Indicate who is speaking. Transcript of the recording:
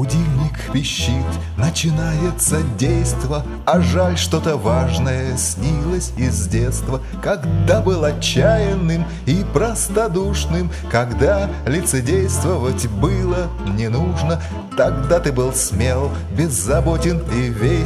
Speaker 1: Будильник пищит, начинается действо, а жаль, что-то важное снилось из детства, когда был отчаянным и простодушным, когда лицедействовать было не нужно. Тогда ты был смел, беззаботен и весел,